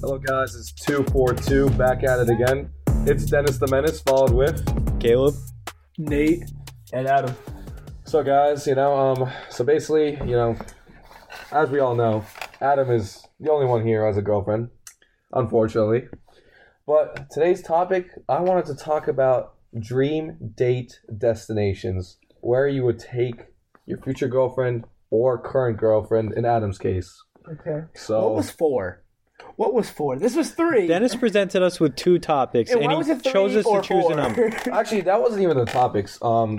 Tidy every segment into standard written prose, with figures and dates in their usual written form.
Hello guys, it's 242 back at it again. It's Dennis the Menace, followed with Caleb, Nate, and Adam. So guys, so basically, as we all know, Adam is the only one here as a girlfriend, unfortunately. But today's topic, I wanted to talk about dream date destinations, where you would take your future girlfriend or current girlfriend in Adam's case. Okay. So What was four? This was three. Dennis presented us with two topics, and why was he it three chose us or to choose four? a number. Actually, that wasn't even the topics.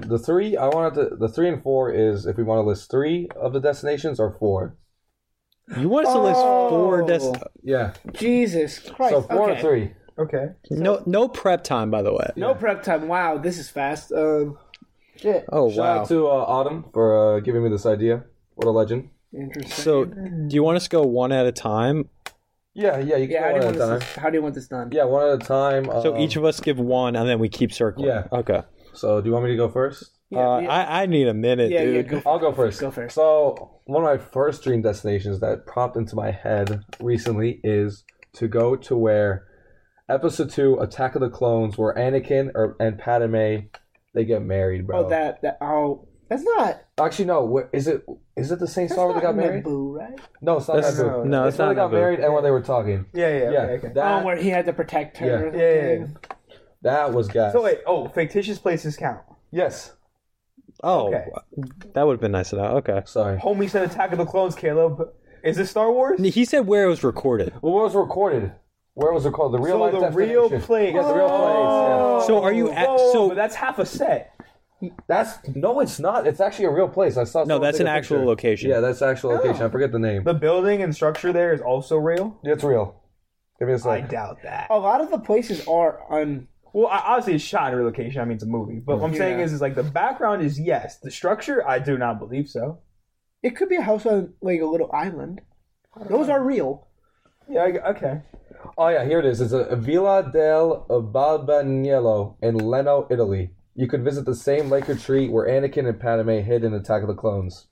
The 3 and 4 is if we want to list 3 of the destinations or 4. You want us to list four Yeah. Jesus Christ. So 4 okay. and 3. Okay. No prep time, by the way. No prep time. Wow, this is fast. Shit. Oh, Shout wow. out to Autumn for giving me this idea. What a legend. Interesting. So, do you want us to go one at a time? Yeah, you can go one at a time. How do you want this done? Yeah, one at a time. So each of us give one, and then we keep circling. Yeah. Okay. So do you want me to go first? I need a minute, dude. I'll go first. Go first. So one of my first dream destinations that popped into my head recently is to go to where Episode 2, Attack of the Clones, where Anakin and Padme, they get married, bro. That's not. Actually, no. Is it the same star where they got married? Naboo, right? No, it's not That's- Naboo. no, it's when not they got Naboo. married and when they were talking. Yeah. Okay. That, where he had to protect her. Yeah. that was gas. So wait. Oh, fictitious places count. Yes. Oh, Okay. that would have been nice to know. Okay. Sorry. Homie said Attack of the Clones. Caleb, is this Star Wars? He said where it was recorded. Well, where was it recorded? Where was it called? The real So life the real destination. place. Yeah, the real place. So are you but that's half a set. Yeah. No, it's not. It's actually a real place. I saw. No, someone that's take an a actual picture. location. Yeah, that's the actual location. I forget the name. The building and structure there is also real. It's real. Give me a I second. doubt that. A lot of the places are on. Well, obviously it's shot in a real location. I mean, it's a movie. But what I'm saying is like the background is yes. The structure, I do not believe so. It could be a house on like a little island. Those are real. Yeah. Okay. Oh yeah, here it is. It's a Villa del Balbaniello in Leno, Italy. You could visit the same lake retreat where Anakin and Padme hid in Attack of the Clones.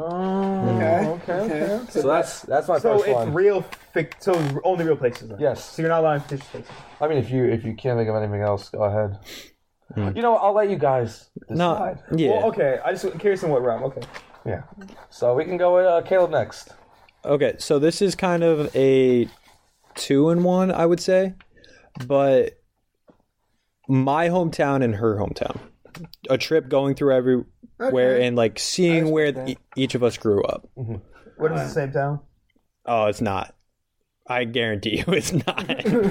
Okay. So that's my So first it's one. real. So only real places. Then. Yes. So you're not allowing fictitious places. I mean, if you can't think of anything else, go ahead. I'll let you guys No. decide. Yeah. Well, okay. I just curious in what realm. Okay. Yeah. So we can go with Caleb next. Okay, so this is kind of a 2-in-1, I would say, but my hometown and her hometown. A trip going through everywhere and like seeing where each of us grew up. What is the same town? Oh, it's not. I guarantee you it's not.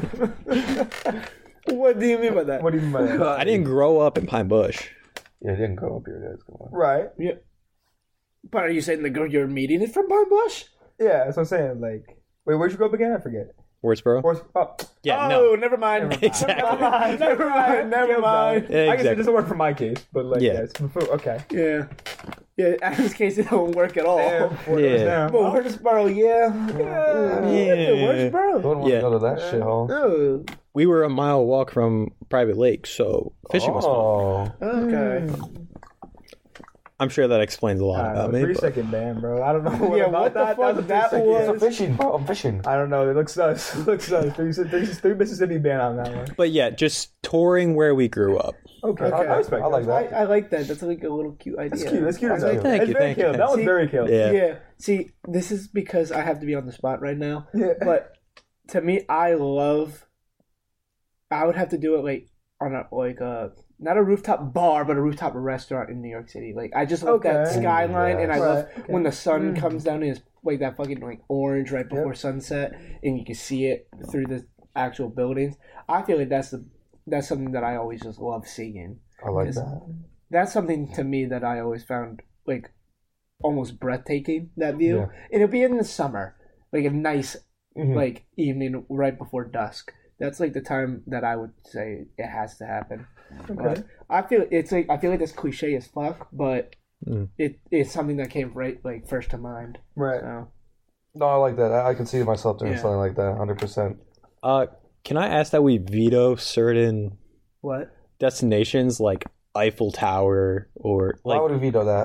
What do you mean by that? What do you mean by that? I didn't grow up in Pine Bush. Yeah, he didn't go up here, guys. Come on. Right. But are you saying the girl you're meeting is from Pine Bush? Yeah, that's what I'm saying. Like, wait, where'd you go up again? I forget. Woodsboro? Oh, No. Never mind. Exactly. Never mind. I guess it Exactly. doesn't work for my case, but like, Yeah. yeah, it's, okay. Yeah. Yeah, in this case, it don't work at all. Yeah. But Woodsboro, yeah. Yeah. Woodsboro. Who would want to go to that shithole? Oh, We were a mile walk from private lake, so fishing was fun. okay. I'm sure that explains a lot about me. 3 but- second ban, bro. I don't know what Yeah, about what the that. fuck was a that 3 second- was? I'm fishing, bro. I'm fishing. I don't know. It looks sus. It looks sus. Three Mississippi ban on that one. But yeah, just touring where we grew up. Okay. Okay. I respect I like that. I like that. That's like a little cute idea. That's cute. That's cute. I like that. Thank It's you, very thank you, Caleb. That was See- very Caleb. Yeah. Yeah. See, this is because I have to be on the spot right now. Yeah. But to me, I would have to do it like on a not a rooftop bar, but a rooftop restaurant in New York City. Like I just love that Okay. skyline, and I love Right. when the sun comes down and it's like that fucking like orange right before sunset, and you can see it through the actual buildings. I feel like that's something that I always just love seeing. I like that. That's something to me that I always found like almost breathtaking, that view. Yeah. And it'll be in the summer, like a nice like evening right before dusk. That's like the time that I would say it has to happen. But I feel like that's cliche as fuck, but it's something that came right like first to mind. Right. So No, I like that. I can see myself doing Yeah. something like that, 100%. Can I ask that we veto certain what? destinations like Eiffel Tower or Why like would we veto that?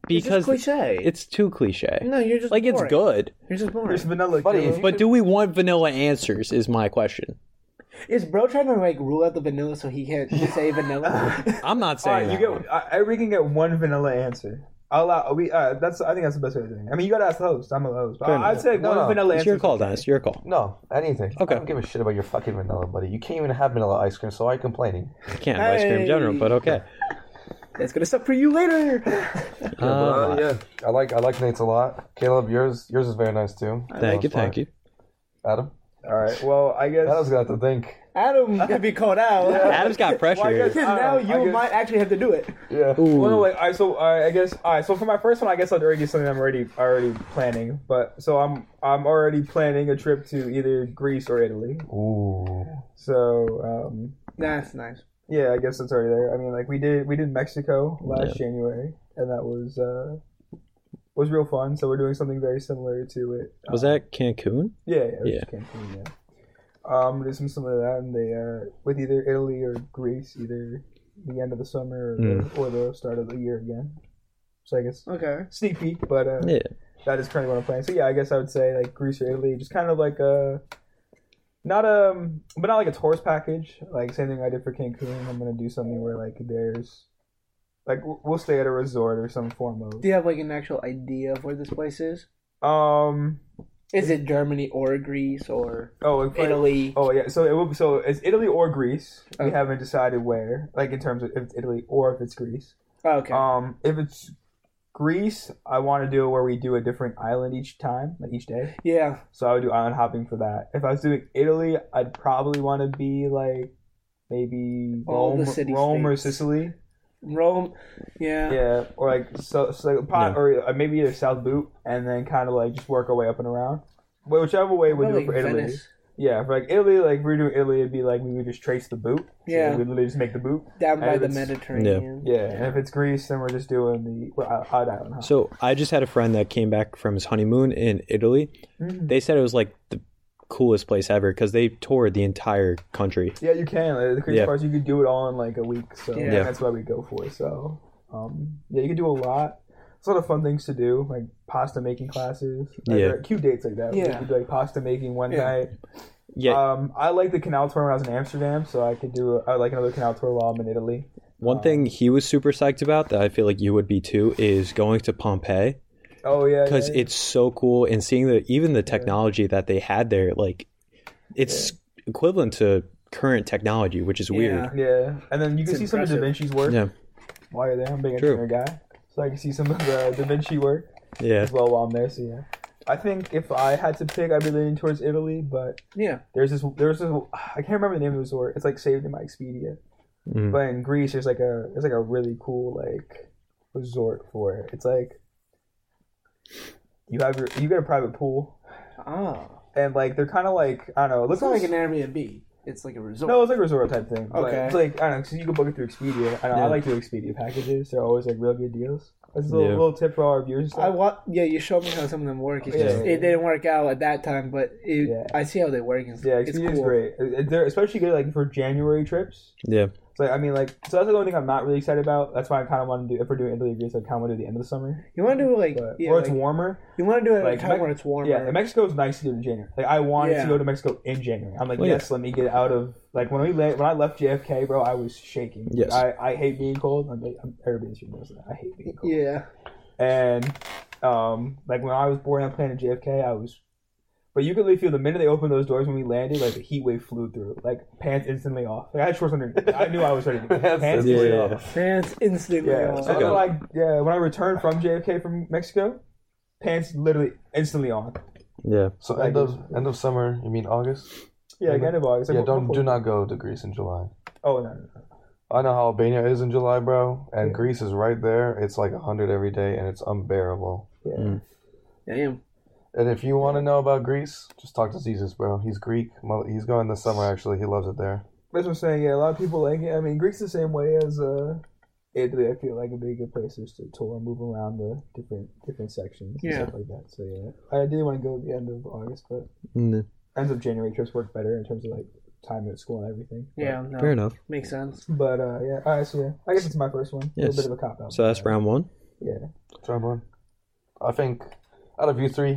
because cliche. it's too cliche. No, you're just like boring. it's good. You're just boring. There's vanilla. Buddy, Killer. if you- But do we want vanilla answers? Is my question. Is bro trying to like rule out the vanilla so he can't say vanilla? I'm not All saying right, that. we can get one vanilla answer. I'll allow. I think that's the best way of doing it. I mean, you gotta ask the host. I'm a host. But Fair I'd enough. say No, one no. vanilla It's answer. your call, Dennis. Your call. No, anything. Okay. I don't give a shit about your fucking vanilla, buddy. You can't even have vanilla ice cream, so why are you complaining? I can't have ice cream in general, but okay. That's gonna suck for you later. Yeah, I like Nate's a lot. Caleb, yours is very nice too. Thank you. Adam? All right. Well, I guess. Adam's got to think. Adam can be called out. Adam's got pressure. Well, I here. guess- Now I you guess- might actually have to do it. Yeah. Ooh. Well, no, like, all right, so I guess, all right. So for my first one, I guess I'd already do something I'm already planning. But so I'm already planning a trip to either Greece or Italy. Ooh. So That's nice. yeah, I guess it's already there. I mean, like we did Mexico last January, and that was real fun. So we're doing something very similar to it. Was that Cancun? Yeah, it was Yeah. Cancun, yeah. There's some similar to that, and they with either Italy or Greece, either the end of the summer or the start of the year again. So I guess Okay. sneak peek, but Yeah. that is currently what I'm playing. So yeah, I guess I would say like Greece or Italy, just kind of like not like a tourist package. Like same thing I did for Cancun. I'm gonna do something where like there's like we'll stay at a resort or some form of. Do you have like an actual idea of where this place is? Is it Germany or Greece or Italy? Oh yeah, so it's Italy or Greece. We Okay. haven't decided where, like in terms of if it's Italy or if it's Greece. Okay. If it's Greece, I want to do it where we do a different island each time, like each day. Yeah. So I would do island hopping for that. If I was doing Italy, I'd probably want to be like maybe All the Rome or city-states. Sicily. Rome. Yeah. Yeah, or like or maybe either South Boot, and then kind of like just work our way up and around. Whichever way we Or do it like for Italy. Venice. Yeah, for like Italy, like if we're doing Italy, it'd be like we would just trace the boot. Yeah. So we literally just make the boot. Down by And the if it's- Mediterranean. Yeah, and if it's Greece, then we're just doing the island hop. So I just had a friend that came back from his honeymoon in Italy. They said it was like the coolest place ever because they toured the entire country. Yeah, you can. Like, the crazy Yeah. part is you could do it all in like a week. So Yeah. that's why we go for it. So yeah, you can do a lot. It's a lot of fun things to do, like pasta making classes. Like, Yeah. there are cute dates like that. Yeah. You could do like pasta making one Yeah. night. Yeah. I like the canal tour when I was in Amsterdam, so I like another canal tour while I'm in Italy. One thing he was super psyched about that I feel like you would be too is going to Pompeii Oh yeah, because yeah. it's so cool and seeing even the technology that they had there. Like it's equivalent to current technology, which is weird. Yeah, and then you can It's see some of Da impressive. Vinci's work Yeah. while you're there. I'm a big True. engineer guy, so I can see some of the Da Vinci work Yeah. as well while I'm there. So yeah, I think if I had to pick, I'd be leaning towards Italy, but Yeah. there's this I can't remember the name of the resort. It's like saved in my Expedia, Mm. but in Greece there's like a really cool like resort for it. It's like you get a private pool, Oh. and like they're kind of like I don't know. It looks It's not like an Airbnb. It's like a resort. No, it's like a resort type thing. But Okay. it's like I don't know, so you can book it through Expedia. I know Yeah. I like doing Expedia packages. They're always like real good deals. That's a Yeah. little tip for all our viewers. And stuff. You showed me how some of them work. It's Yeah. just, it didn't work out at that time, but Yeah. I see how they work. It's, Yeah, it's Expedia's cool. great. They're especially good like for January trips. Yeah. So I mean, like, so that's the only thing I'm not really excited about. That's why I kind of want to do. If we're doing Italy or Greece, I kind of want to do the end of the summer, You want to do like but, yeah, where it's like, warmer. you want to do it at like, a time Mex- where it's warmer. Yeah, and Mexico is nice to do in January. Like, I wanted Yeah. to go to Mexico in January. I'm like, Well, yes, let me get out of like when I left JFK, bro. I was shaking. Yes. I hate being cold. Everybody should know that. I hate being cold. Yeah. And like when I was boarding on plane at JFK, I was. But you could really feel the minute they opened those doors when we landed, like the heat wave flew through. Like pants instantly off. Like I had shorts underneath. I knew I was ready to go. Pants Pants instantly instantly off. off. Pants instantly Yeah. off. So then, like when I returned from JFK from Mexico, pants literally instantly on. Yeah. So end of summer, you mean August? Yeah, like end of August. Yeah, Like, do not go to Greece in July. Oh no. I know how Albania is in July, bro, and Greece is right there. It's like 100 every day, and it's unbearable. Yeah. Mm. Damn. And if you want to know about Greece, just talk to Jesus, bro. He's Greek. He's going this summer, actually. He loves it there. That's what I'm saying. Yeah, a lot of people like it. I mean, Greece's the same way as Italy. I feel like a big good place just to tour, move around the different sections and Yeah. stuff like that. So yeah, I did want to go at the end of August, but Mm, ends of January trips work better in terms of like time at school and everything. But, Yeah. No, fair enough. makes sense. But yeah, all right. So yeah, I guess it's my first one. A Yes. little bit of a cop out. So that's round one. Yeah. Third one. I think out of you three,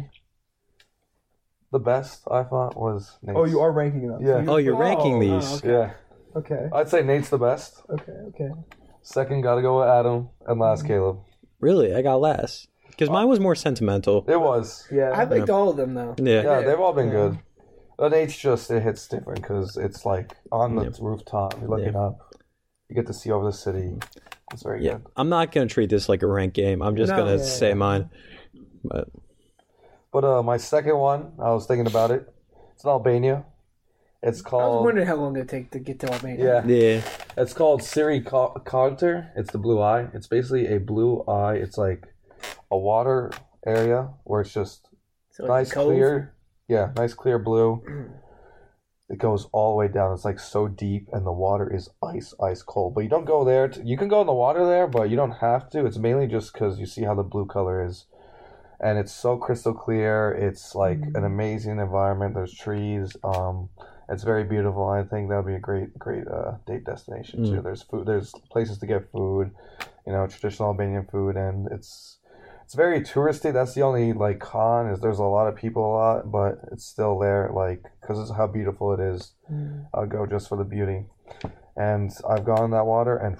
the best I thought was Nate's. Oh, you are ranking them. Yeah. Oh, you're ranking these. okay. Yeah. Okay. I'd say Nate's the best. Okay. Second, gotta go with Adam, and last Caleb. Really? I got last. Because mine was more sentimental. It was. Yeah. I liked all of them though. Yeah. Yeah, they've all been good. But Nate's just it hits different because it's like on the rooftop. You're looking up. You get to see over the city. It's very Yeah. good. I'm not going to treat this like a rank game. I'm just No. going to say mine. But But my second one, I was thinking about it. It's in Albania. It's I was called. wondering how long it'd take to get to Albania. Yeah, yeah. it's called Siri Counter. It's the blue eye. It's basically a blue eye. It's like a water area where it's just So like nice the cove? clear. Yeah, nice clear blue. It goes all the way down. It's like so deep, and the water is ice cold. But you don't go there. You can go in the water there, but you don't have to. It's mainly just because you see how the blue color is, and it's so crystal clear. It's like an amazing environment. There's trees. It's very beautiful. I think that would be a great date destination too. There's food. There's places to get food, traditional Albanian food, and it's very touristy. That's the only like con is there's a lot of people a lot, but it's still there like because of how beautiful it is. I'll go just for the beauty, and I've gone in that water and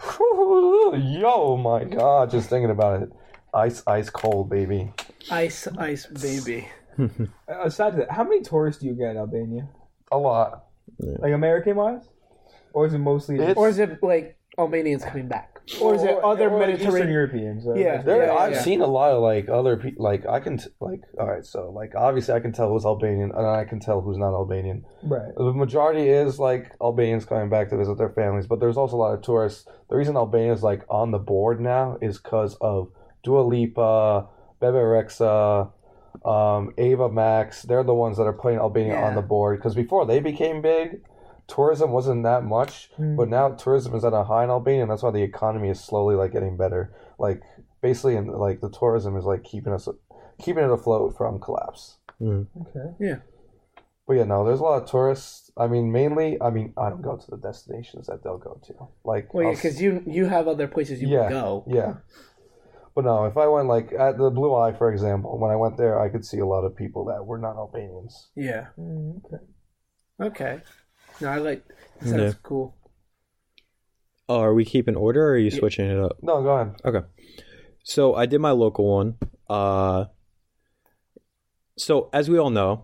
yo my god, just thinking about it, ice cold baby. Ice baby. Aside to that, how many tourists do you get in Albania? A lot. Like American wise, or is it mostly? Or is it like Albanians coming back? Or is it other or like Eastern Mediterranean? Europeans? Yeah. I've seen a lot of like other people. Like I can all right. So like obviously I can tell who's Albanian and I can tell who's not Albanian. Right. The majority is like Albanians coming back to visit their families, but there's also a lot of tourists. The reason Albania is like on the board now is because of Dua Lipa, Bebe Rexha, Ava Max. They're the ones that are putting Albania on the board because before they became big, tourism wasn't that much, but now tourism is at a high in Albania, and that's why the economy is slowly like getting better. Like basically, and like the tourism is like keeping it afloat from collapse. Okay. Yeah. But yeah, no, there's a lot of tourists. I mean, mainly, I don't go to the destinations that they'll go to. Like, Well, because you have other places you can go. Yeah. But no, if I went like at the Blue Eye, for example, when I went there, I could see a lot of people that were not Albanians. Yeah. Okay. Okay. No, I like. Sounds cool. Oh, are we keeping order or are you switching it up? No, go ahead. Okay. So I did my local one. So as we all know,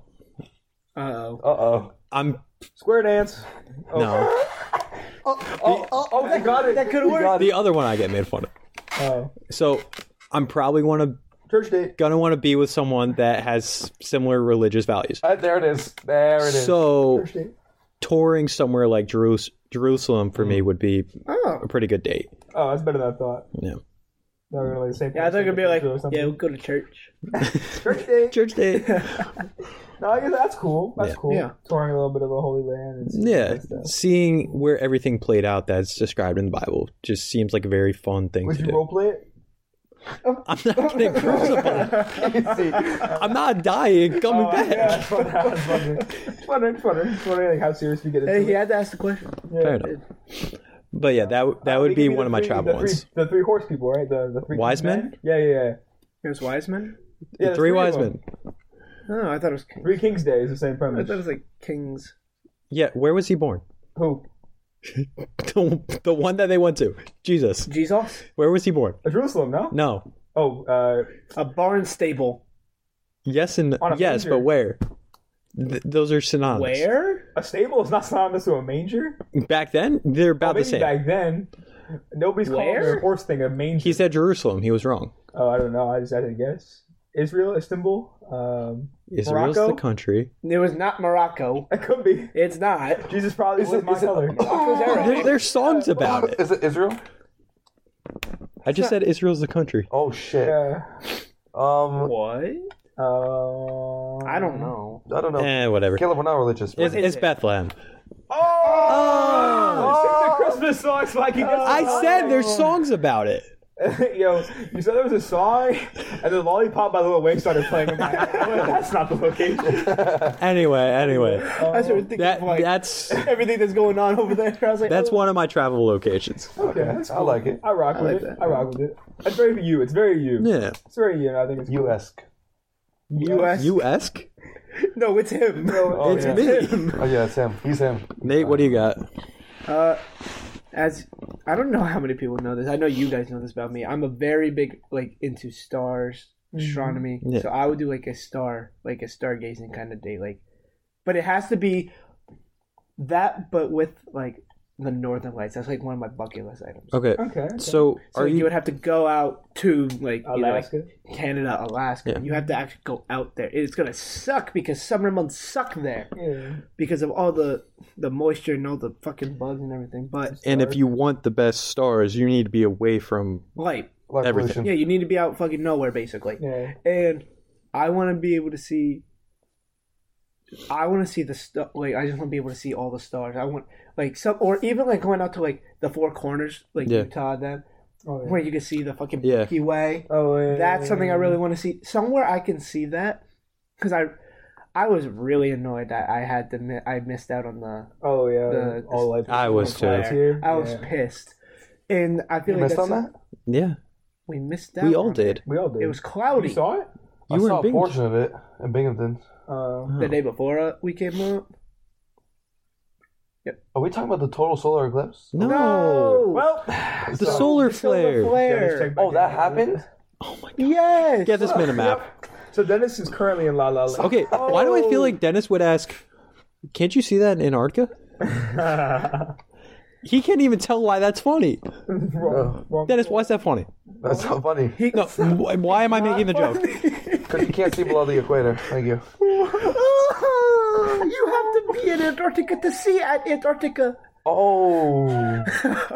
I'm Square dance. no. Oh, they got it. That could work. The other one I get made fun of. Oh, So I'm probably church date. gonna want to be with someone that has similar religious values. There it is. There it is. So Church date. touring somewhere like Jerusalem for me would be Oh. a pretty good date. Oh, that's better than I thought. Yeah. They were like the same. Yeah, I thought it'd be like, or something. yeah, we'll go to church. church date. Church date. No, I guess that's cool. That's Yeah. cool. Yeah. Touring a little bit of a holy land. And stuff Yeah. like that. Seeing where everything played out that's described in the Bible just seems like a very fun thing Would to you do. role play it? I'm not getting crucified. I'm not dying, coming back. Yeah, it's fun. It's funny, like how serious we get into Hey, he it. had to ask the question. Fair enough. But yeah, that would be one of my travel ones. The three horse people, right? The three Wise men? Yeah. There's Wiseman? Yeah, The three of wise them. men. Oh, I thought it was Kings. Three Kings Day is the same I premise. thought it was like Kings. Yeah, where was he born? Who? The one that they went to. Jesus. Jesus? Where was he born? Jerusalem, no? No. Oh, A barn stable. Yes and On a yes, manger. but where? Those are synonymous. Where? a stable is not synonymous to a manger. Back then, they're about the Maybe same. back then, nobody's calling Where? the horse thing a manger. He said Jerusalem. He was wrong. Oh, I don't know. I had to guess. Israel, Istanbul, Israel's Morocco? the country. It was not Morocco. It could be. It's not. Jesus probably was my color. Morocco's Arab. There's songs about it. Is it Israel? I just said Israel's the country. Oh shit. Yeah. What? I I don't know. I don't know. Whatever. Caleb, we're not religious. It's Bethlehem. Oh! Sing the Christmas song so I can get I said there's songs about it. Yo, you said there was a song, and the Lollipop by Lil Wayne started playing in my head. That's not the location. Anyway, I started thinking of, like, that's everything that's going on over there. I was like, that's oh. one of my travel locations. Okay, that's I cool. like it. I rock with like it. that. I rock with it. It's very you. It's very you. Yeah, It's very you. And I think it's cool. U.S. U.S. U-esque. No, it's him. Oh, It's yeah. me. Oh yeah, it's him. He's him. Nate, what do you got? As I don't know how many people know this. I know you guys know this about me. I'm a very big like into stars, astronomy. Yeah. So I would do like a stargazing kind of day, like, but it has to be that, but with like the Northern Lights. That's like one of my bucket list items. Okay. Okay. So So are you you? would have to go out to like either, like, Alaska. Canada, Alaska. Yeah. You have to actually go out there. It's gonna suck because summer months suck there Yeah. because of all the moisture and all the fucking bugs and everything. But And if you want the best stars, you need to be away from. light, Light Everything. pollution. yeah, you need to be out fucking nowhere basically. Yeah. And I want to be able to see. I want to see the stuff. Like I just want to be able to see all the stars. I want like some, or even like going out to like the Four Corners, like Yeah. Utah, then Oh, yeah. where you can see the fucking Yeah. Milky Way. Oh, yeah. That's something I really want to see. Somewhere I can see that, because I was really annoyed that I missed out on the. Oh, yeah. the- All lights. I was too. Lights here. I was Yeah. pissed, and I feel You like missed that's on that? Yeah, we missed out. we all on did. We all did. It was cloudy. You saw it? I You were saw in a Binghamton. portion of it in Binghamton. The day before we came up. Are we talking about the total solar eclipse? No. Well, The solar The solar flare. Dennis flare. checked back Oh, that in. happened? Oh my god. Yes. Get this man a map. So Dennis is currently in La La Land. Okay, why do I feel like Dennis would ask, can't you see that in Antarctica? He can't even tell why that's funny. Wrong. Dennis, why is that funny? That's so funny. No, why am I making the joke? Because you can't see below the equator. Thank you. You have to be in Antarctica to see at Antarctica. Oh.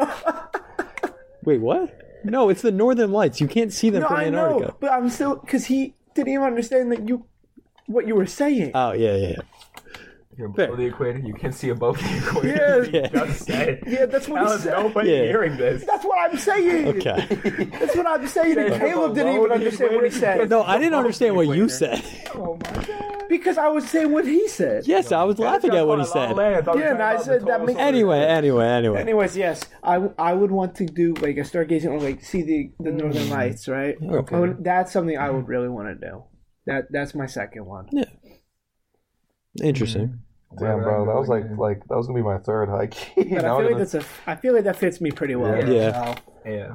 Wait, what? No, it's the Northern Lights. You can't see them No, from I Antarctica. know, but I'm still because he didn't even understand that what you were saying. Oh, yeah. You're Fair. below the equator. You can see above the equator. Yeah. Yeah. Just say. Yeah, that's what he How's said. nobody Yeah. hearing this? That's what I'm saying. Okay. That's what I'm saying. And Caleb didn't even understand what he said No, I didn't understand what you said. Oh my god. because I was saying what he said. Yes, I was laughing at what he said. Yeah, and I said that makes- Anyway. Anyways, yes, I would want to do like a stargazing or like see the Northern Lights, right? Okay. That's something I would really want to do. That's my second one. Interesting. Damn, bro. That was like that was gonna be my third hike. But I feel like that fits me pretty well. Yeah. Yeah.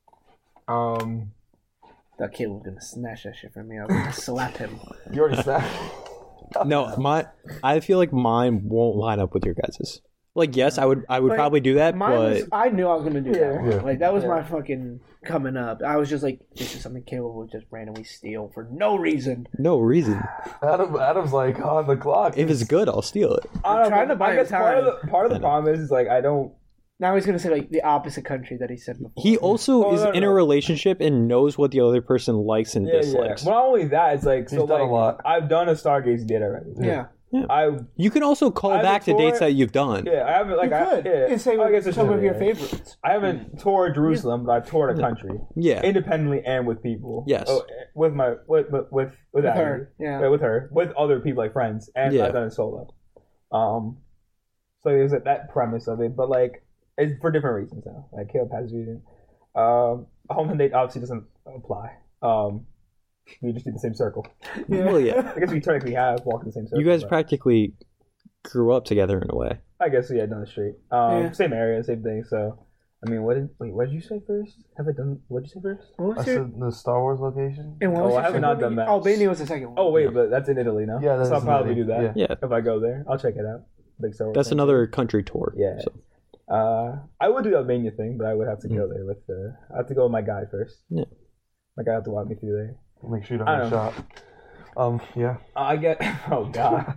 That kid was gonna snatch that shit from me. I was gonna slap him. You already snapped. No, I feel like mine won't line up with your guys's. Like, yes, I would Like, probably do that, Mine but was, I knew I was gonna do that. Yeah. One. Yeah. Like that was my fucking coming up. I was just like, this is something Caleb would just randomly steal for no reason. no reason. Adam's like on the clock. If it's good, I'll steal it. I'm trying to buy I guess him part time. of the problem is like I don't. Now he's gonna say like the opposite country that he said before. He also Oh, is no, in no. a relationship and knows what the other person likes and dislikes. Well, not only that, it's like He's so done a like lot. I've done a Stargaze date already. yeah. You can also call I back to before- dates that you've done. Yeah, I haven't like You could and say I guess I some should, of your yeah. favorites. I haven't toured Jerusalem, but I've toured a country Yeah. independently and with people. Yes. Oh, with my with Abby. her, yeah. with her, with other people like friends, and Yeah. I've done it solo. So there's that premise of it, but like it's for different reasons now. Like Caleb has a reason. Home and date obviously doesn't apply. We just do the same circle. Well, yeah. I guess we technically have walked the same circle. You guys but practically grew up together in a way. I guess yeah, down the street. Yeah. Same area, same thing. So, I mean, what did you say first? Have I done? What did you say first? What I was your, said the Star Wars location. and what was Oh, your I have second not one done again? that. Albania was the second one. Oh wait, but that's in Italy now. Yeah, that's so I'll in probably Italy. do that. Yeah. If I go there, I'll check it out. Big Star Wars. That's fan. another country tour. Yeah. So. I would do the Albania thing, but I would have to go there with I have to go with my guy first. Yeah. My guy have to walk me through there. Make sure you I don't get don't shot. Yeah. I get. Oh god.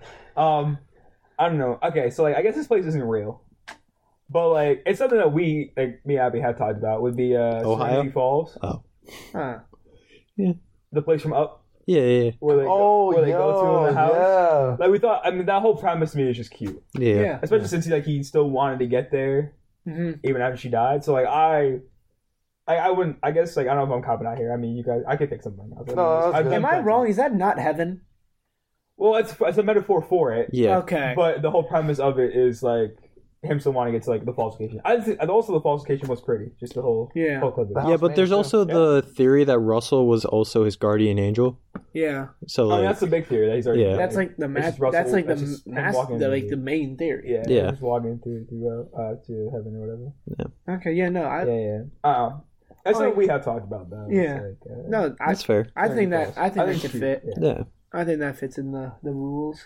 I don't know. Okay, so like I guess this place isn't real, but like it's something that we like me and Abby have talked about. Would be Ohio? Serenity Falls, Huh. the place from Up Yeah. where they go to in the house. yeah. Like we thought. I mean, that whole premise to me is just cute, Yeah. especially since he still wanted to get there Mm-hmm. even after she died. So like I I wouldn't. I guess like I don't know if I'm copping out here. I mean, you guys. I could pick something else. No, that's good. Am I wrong? Is that not heaven? Well, it's a metaphor for it. Yeah. Okay. But the whole premise of it is like him still wanting to get to like the falsification. And also the falsification was pretty. Just the whole whole clip of it. Yeah, but there's also the theory that Russell was also his guardian angel. Yeah. So I mean, like, that's the big theory that he's already. Yeah. That's like the It's math. just Russell- That's like it's just him walking the main theory. Yeah. Yeah. Just walking through to heaven or whatever. Okay. Yeah. No. Yeah. That's Like- what we have talked about though. Yeah. It's like, No. that's fair. I think that it's should cute, fit. Yeah. Yeah. I think that fits in the rules.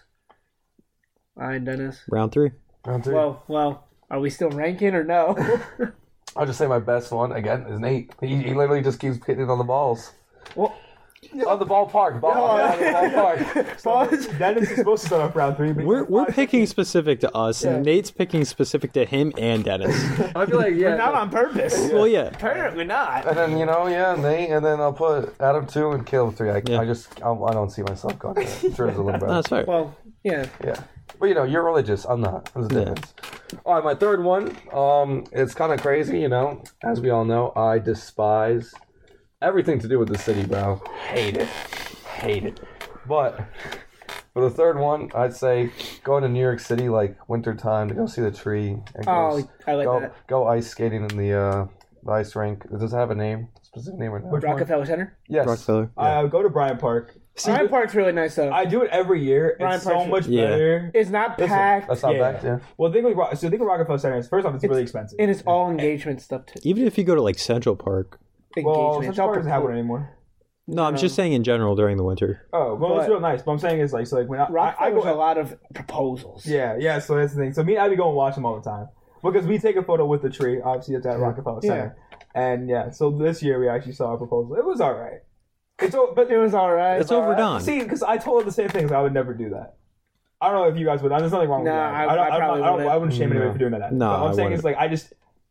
All right, Dennis. Round 3. Round 3. Well. Are we still ranking or no? I'll just say my best one again is Nate. He literally just keeps hitting it on the balls. Well, On the ballpark. Ballpark. pause. Dennis is supposed to start off round 3. But We're picking specific to us, and Nate's picking specific to him and Dennis. I feel like, yeah. Not on purpose. Well, yeah. Apparently not. And then, Nate, and then I'll put Adam 2 and Caleb 3. I don't see myself going there. Drew's a little better. That's fair. Well, yeah. Yeah. But, you're religious. I'm not. There's a difference. All right, my third one, it's kind of crazy, As we all know, I despise everything to do with the city, bro. Hate it. But for the third one, I'd say going to New York City, like, wintertime to go see the tree. And I like that. Go ice skating in the ice rink. Does it have a name? Specific name or not? Rockefeller Center? Yes. Rockefeller. I go to Bryant Park. Bryant Park's really nice, though. I do it every year. Bryant It's so Park's- much Yeah. better. It's not packed. That's not Yeah. bad, yeah. Well, the thing with Rockefeller Center is, first off, it's really expensive. And it's all engagement stuff, too. Even if you go to like Central Park. Well, Engagement. It's Central all Park doesn't have one anymore. No, I'm just saying in general during the winter. Oh, well, it's But- real nice. But I'm saying is like, so like when I Rockefeller's go, a lot of proposals. yeah. So that's the thing. So me and Abby go and watch them all the time because we take a photo with the tree. Obviously, it's at Rockefeller Center. And so this year we actually saw a proposal. It was all right. But It was all right. It's overdone. See, because I told her the same things. I would never do that. I don't know if you guys would. There's nothing wrong with Nah, that. I probably wouldn't. I wouldn't shame anybody for doing that. No, but what I'm I saying wouldn't. is like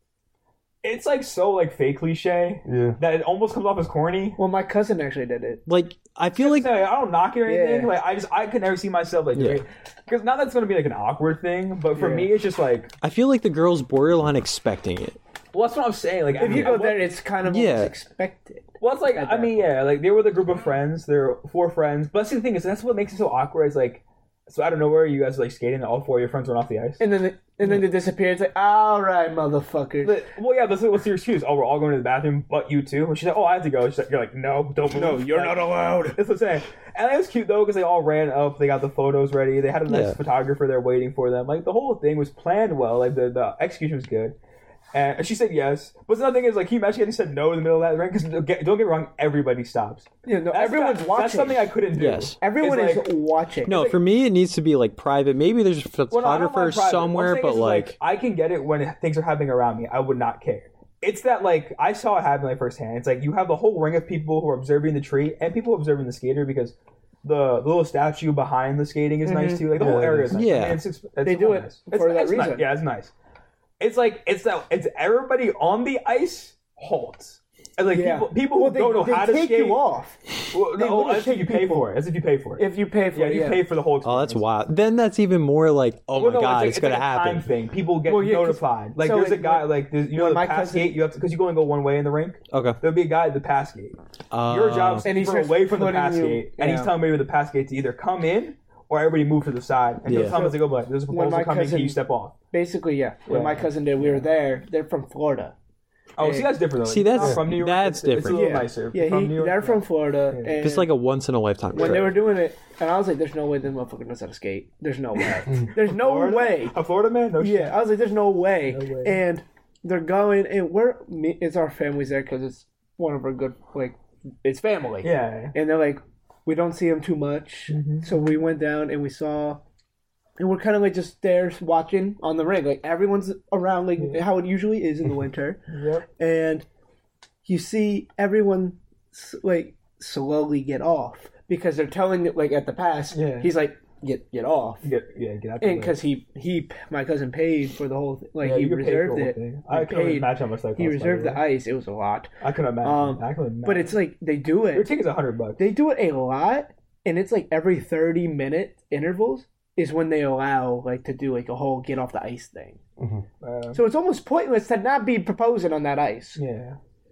it's like so like fake cliche Yeah. that it almost comes off as corny. Well, my cousin actually did it. Like, I feel like I don't knock it or anything. Yeah. Like I could never see myself like Yeah. because now that's gonna be like an awkward thing. But for Yeah. me, it's just like the girl's borderline expecting it. well, that's what I'm saying. Like If you go there, it's kind of Yeah. almost expected. well, it's like at I that mean, yeah, like they were the group of friends. They're 4 friends. But see, the thing is, that's what makes it so awkward. Is like so out of nowhere, you guys are like skating, and all 4 of your friends run off the ice. And then they disappear. It's like, all right, motherfucker. Well, yeah, but what's your excuse? Oh, we're all going to the bathroom, but you too. And she's like, oh, I have to go. You're like, no, don't move. No, you're Like, not allowed. That's what I'm saying. And it was cute though because they all ran up. They got the photos ready. They had a nice Yeah. photographer there waiting for them. Like the whole thing was planned well. Like the execution was good. And she said yes. But the other thing is, like, can you imagine getting said no in the middle of that ring? Because don't get me wrong, everybody stops. Yeah, no, everyone's watching. That's something I couldn't do. Yes. Everyone It's is like- watching. No, for me, it needs to be like private. Maybe there's a Well, no, I don't photographer mind private. somewhere, What I'm saying but is, like, I can get it when things are happening around me. I would not care. It's that like I saw it happen like firsthand. It's like you have the whole ring of people who are observing the tree and people observing the skater because the little statue behind the skating is nice too. Like the whole area is nice. Yeah. I mean, it's They do it nice. for that it's nice. reason. Yeah, it's nice. It's like it's everybody on the ice halts. And like Yeah. people who don't know how to take skate. you off. Well, They no, literally that's if take you pay people. for it. That's if you pay for it. If you pay for yeah, it, you pay for the whole experience. oh, that's wild. Then that's even more like, oh Well, my no, god, it's gonna like a happen. time thing. People get Well, yeah, 'cause- notified. Like so there's a it- guy like there's, you know when the my pass cousin- gate. You have to because you can only go one way in the rink. Okay. There'll be a guy at the pass gate. Your job's And to he's keep just away from the putting pass you- gate, and he's yeah. telling me with the pass gate to either come in or everybody move to the side. And he'll Yeah. tell me to go like, "There's a When proposal my coming. cousin- Can you step off?" Basically, yeah. When Yeah. my cousin did, we were there. They're from Florida. Oh, see, that's different. Though. See, that's- Not from New York. that's It's a different. little Yeah, nicer. yeah. From New York, They're from Florida. Yeah. And It's like a once in a lifetime when trip. they were doing it, and I was like, "There's no way this motherfucker knows how to skate. There's no way. There's no Florida? way." A Florida man? No shit. Yeah, I was like, "There's no way." No way. And they're going, and it's our family's there because it's one of our good, like, it's family. Yeah. And they're like, we don't see him too much, so we went down and we saw, and we're kind of like just there watching on the ring, like everyone's around, like how it usually is in the winter, Yep. and you see everyone like slowly get off because they're telling it like at the pass, Yeah. he's like get off. Get out. And because he my cousin paid for the whole thing, like Yeah, he you could pay for the reserved whole it. thing. He I couldn't paid. imagine how much that cost. He by reserved way. the ice. It was a lot. I couldn't imagine. I couldn't imagine. But it's like they do your it. ticket's $100. They do it a lot, and it's like every 30-minute intervals is when they allow like to do like a whole get off the ice thing. So it's almost pointless to not be proposing on that ice. Yeah.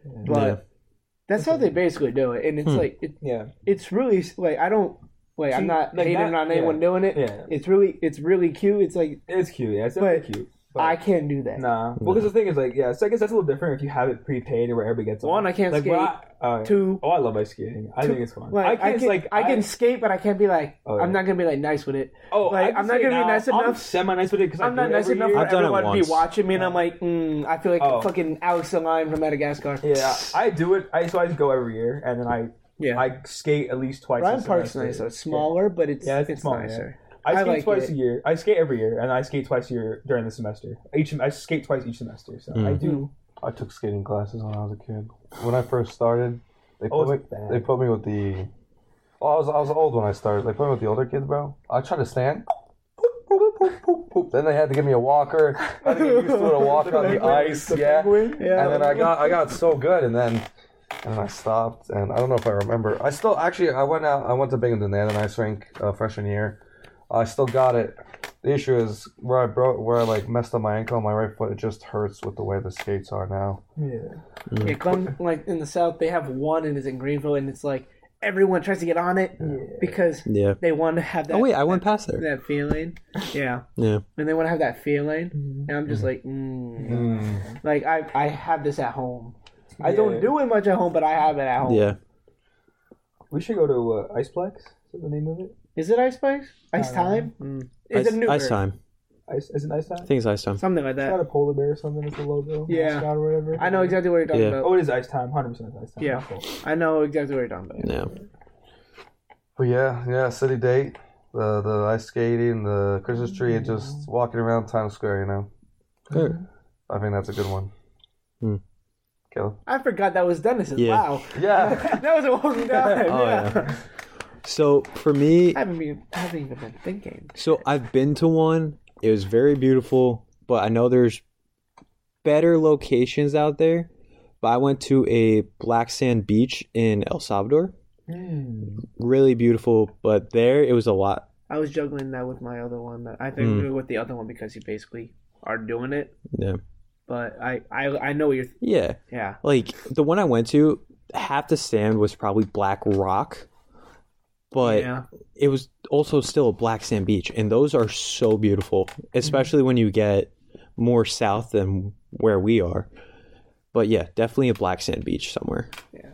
But that's how they basically do it, and it's like it's really like I don't like I'm not like hating that- on anyone doing it. Yeah. It's really cute. It's like It's cute. Yeah, it's definitely cute. But I can't do that. nah. Well, because the thing is, like, yeah, so I guess that's a little different if you have it prepaid or where everybody gets on. One, I can't like, skate. when Two, I love ice skating. I think it's fun. like I can skate, but I can't be like Oh, yeah. I'm not gonna be like nice with it. Oh, like, I'm not gonna be nice I'm enough. semi nice with it because I'm not nice enough for I've done it everyone to be once. watching me, and I'm like, I feel like Oh. fucking Alex the Lion from Madagascar. Yeah, I do it. So I just go every year, and then I skate at least twice. Ryan a Park's semester. nice, so it's smaller, but it's smaller, nicer. I skate like twice it. a year. I skate every year, and I skate twice a year during the semester. I skate twice each semester, so I do. I took skating classes when I was a kid. When I first started, they Oh, put it's me. bad. They put me with the. Well, I was old when I started. They put me with the older kids, bro. I tried to stand. Poop, poop, poop, poop, poop. Then they had to give me a walker. I had to get used to it, a walk on the ice. Yeah. And then I got so good, and then I stopped. And I don't know if I remember. I still actually I went to Binghamton. They had an ice rink freshman year. I still got it. The issue is where I like messed up my ankle on my right foot. It just hurts with the way the skates are now. Yeah. It comes like in the South, they have one, and it's in Greenville, and it's like everyone tries to get on it because they want to have that. Oh wait, I went past there. That feeling, yeah, Yeah. and they want to have that feeling, and I'm just like, like I have this at home. I don't do it much at home, but I have it at home. Yeah. We should go to Iceplex. Is that the name of it? Is it Ice Spice? Ice Time? Is it Ice Time. Is it Ice Time? I think it's Ice Time. Something like It's got that. a polar bear or something as the logo. Yeah. Mascot or whatever. I know exactly what you're talking Yeah. about. Oh, it is Ice Time. 100% it's Ice Time. Yeah, Cool. I know exactly what you're talking about. Yeah. But yeah, city date, the ice skating, the Christmas tree, and just walking around Times Square. You know, Good. I think that's a good one. Caleb? I forgot that was Dennis's. Yeah. Wow, Yeah. that was a long time. Oh, yeah. So for me, I haven't even been thinking. so I've been to one. It was very beautiful, but I know there's better locations out there. But I went to a black sand beach in El Salvador. Really beautiful, but there it was a lot. I was juggling that with my other one. I think with the other one because you basically are doing it. Yeah. But I know what you're. Yeah. Yeah. Like the one I went to, half the sand was probably black rock, but Yeah. it was also still a black sand beach, and those are so beautiful, especially when you get more south than where we are. But yeah, definitely a black sand beach somewhere.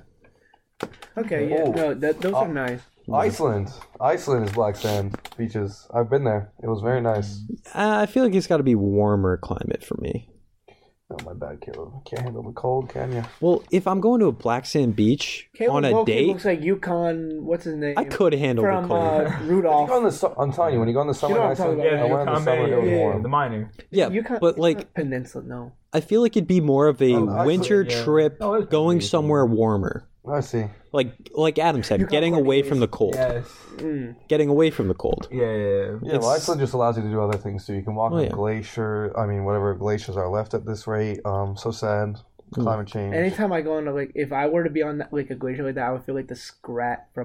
Okay. Yeah. Oh. No, those are nice. Iceland is black sand beaches. I've been there. It was very nice. I feel like it's got to be warmer climate for me. Oh my bad, Caleb. Can't handle the cold, can you? Well, if I'm going to a black sand beach Caleb on a Wilkie date, looks like Yukon. What's his name? I could handle from the cold. Rudolph. I'm telling you, when you go in the summer, know what I'm Iceland, talking about. I went in the Yukon summer, Bay, it was warm. the minor. Yeah, Yukon, but it's like not Peninsula. No. I feel like it'd be more of a Iceland, winter yeah. trip Oh, it's going beautiful. somewhere warmer. I see. Like Adam said, Yukon getting away Cornelius. from the cold. Yes. Getting away from the cold. Yeah, well, Iceland just allows you to do other things too. You can walk on yeah. glacier. I mean, whatever glaciers are left at this rate. So sad. Climate change. Anytime I go on like, if I were to be on that, like a glacier like that, I would feel like the Scrat from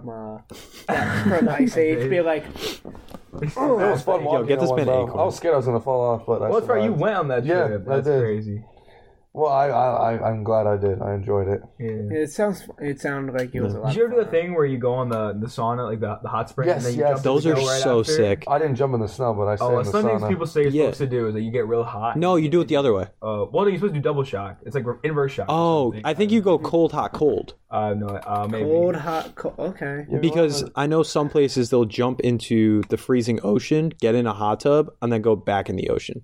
from Ice Age. Be like, It was fun walking get this on man one, an bro. acorn. I was scared I was gonna fall off, but I Well, that's right. You survived. went on that Yeah, trip. I That's did. crazy. Well, I'm glad I did. I enjoyed it. Yeah. it sounded like it was a lot. Did you ever do of the fun. thing where you go on the sauna, like the hot spring, Yes, and then you yes. jump in Those the are go right so after? sick. I didn't jump in the snow, but I stayed in the Some things sauna. people say you're Yeah. supposed to do is that you get real hot. No, you do it the other way. Well, you're supposed to do double shock. It's like inverse shock. or Oh, something. I think you go cold, hot, cold. No, maybe. Cold, hot, cold. Okay. Yeah, Because I know some places they'll jump into the freezing ocean, get in a hot tub, and then go back in the ocean.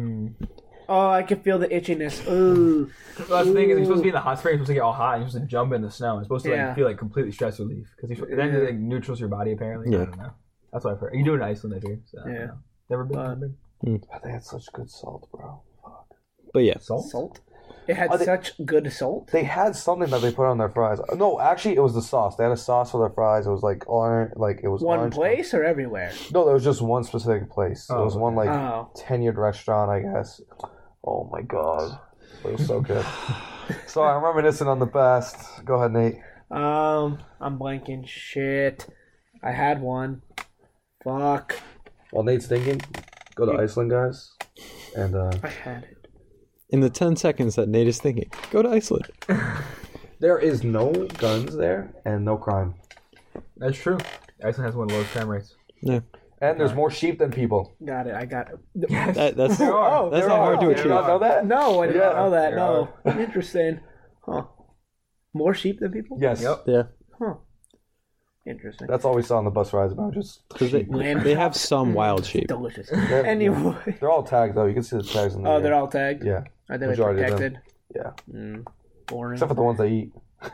Oh, I can feel the itchiness. Ooh. Well, that's the thing is you're supposed to be in the hot spring, you're supposed to get all hot, and you're supposed to jump in the snow. It's supposed to Yeah. feel like complete stress relief because then it like, neutrals your body apparently. Yeah. I don't know. That's what I've heard. You do it in Iceland, I hear. So, I don't Yeah. know. Never been. Never been. They had such good salt, bro. But yeah, Salt? It had Are they- such good salt? They had something that they put on their fries. No, actually, it was the sauce. They had a sauce for their fries. It was like orange, like it was One orange. place or everywhere? No, there was just one specific place. Oh, it was one like Oh. tenured restaurant, I guess. Oh my god, it was so good. So I'm reminiscing on the past. Go ahead, Nate. I'm blanking. Shit. I had one. Fuck. While Nate's thinking, go to Iceland, guys. And I had it. in the 10 seconds that Nate is thinking, go to Iceland. There is no guns there and no crime. That's true. Iceland has one of the lowest crime rates. And there's more sheep than people. Got it. I got it. That's There are. that's There not are. hard to Did you achieve. not know that? No, I didn't Yeah, know that. there No. Interesting. Huh. More sheep than people? Yes. Yep. Yeah, Huh. Interesting. That's all we saw on the bus rides about. Just because they have some wild sheep. Delicious. They're- Anyway. They're all tagged though. You can see the tags in the Oh, they're all tagged? Yeah. Are they like Majority of them. protected? Yeah. Boring. Except for the ones they eat.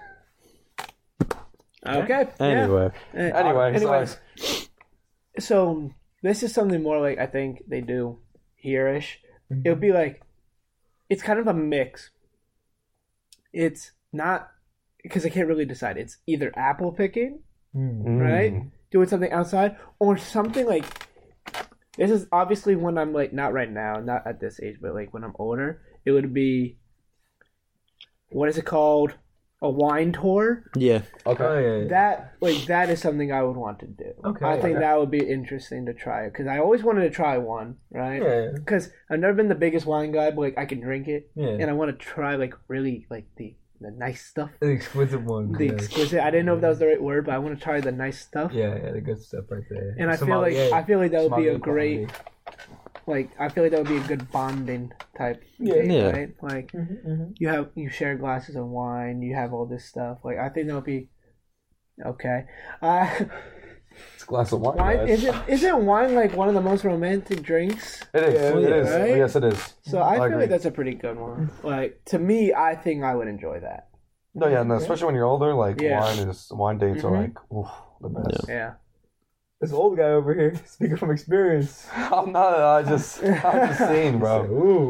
Okay. Anyway, Yeah. Anyway, Anyways. So this is something more like I think they do here-ish. It would be like, it's kind of a mix. It's not, because I can't really decide. It's either apple picking, right? Doing something outside, or something like, this is obviously when I'm like, not right now, not at this age, but like when I'm older, it would be, what is it called? A wine tour. yeah, Okay. Oh, yeah. That is something I would want to do. Okay, I think okay. that would be interesting to try because I always wanted to try one, right? Yeah. Because I've never been the biggest wine guy, but like I can drink it, Yeah. and I want to try like really like the nice stuff, The exquisite ones. the yeah. exquisite. I didn't know if that was the right word, but I want to try the nice stuff. Yeah, the good stuff right there. And I feel like that would be a great, like I feel like that would be a good bonding type. Thing, Yeah. Right? Like you share glasses of wine, you have all this stuff. Like I think that would be okay. It's a glass of wine. Wine guys. isn't wine like one of the most romantic drinks? It is. Yeah, It is. right? Yes, it is. So I feel agree. like that's a pretty good one. Like to me, I think I would enjoy that. No, yeah, and especially when you're older, like Yeah. wine dates are like oof, the best. Yeah. This old guy over here, speaking from experience. I'm not. I'm just saying, bro. Ooh.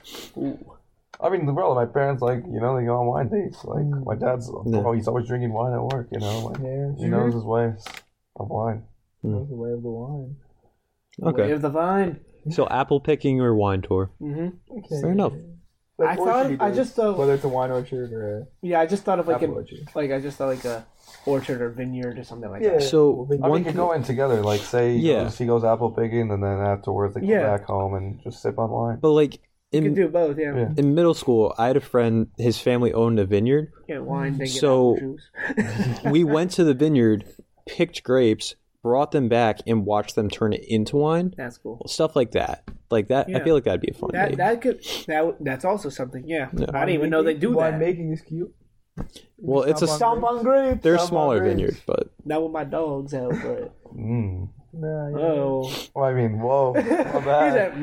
I mean, bro, my parents like they go on wine dates. Like my dad's, bro, he's always drinking wine at work. Like Yeah. he knows his ways of wine. That's the way of the wine. okay. Wave the vine. So apple picking or wine tour? Okay. Fair enough. I thought- I just thought- whether it's a wine orchard or Yeah, I just thought of a like apple orchard. a orchard or vineyard or something like Yeah. that. So I mean, one you could go in together. Like, say Yeah. he goes apple picking, and then afterwards they come Yeah. back home and just sip on wine. but like You can in do both, yeah. Yeah. in middle school, I had a friend. His family owned a vineyard. Get wine, then get So- apple juice. We went to the vineyard, picked grapes, brought them back, and watched them turn it into wine. That's cool. Stuff like that. Like that, I Yeah. feel like that'd be a fun That day. that's also something. Yeah, Yeah. I didn't even know they do Wine that. making is cute. Well, it's a Stomp on grapes. they're Stomp on smaller grapes. vineyards, but Not with my dogs out, but Mm. Nah, yeah. oh, Well, I mean, whoa, my he bad. said,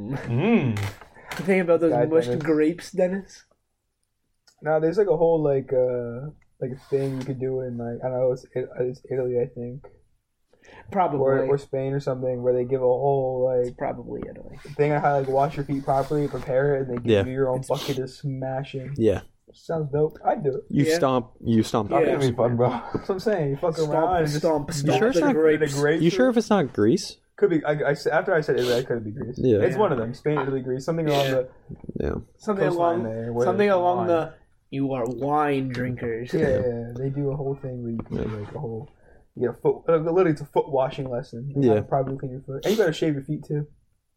You think about those God, mushed Dennis. grapes, Dennis? Nah, there's like a whole like thing you could do in like I don't know it's Italy I think Probably. or Spain or something where they give a whole like Probably Italy. thing on how to like wash your feet properly, prepare it, and they give Yeah. you your own bucket of smashing. yeah, Sounds dope. I'd do it. you Yeah. stomp. That'd Yeah. be fun, bro. That's what I'm saying. You fuck around Stomp, and just stomp, stomp sure it's the not grapes. grapes. You sure if it's not Greece? Could be. After I said Italy, I could be Greece. Yeah. It's one of them. Spain, Italy, Greece. Something along Yeah. the Yeah. Something coastline along, there, where something there's along wine. the. You are wine drinkers. yeah. They do a whole thing where you can do like a whole. You get a foot. Literally, it's a foot washing lesson. Yeah. How to probably clean your foot, and you gotta shave your feet too.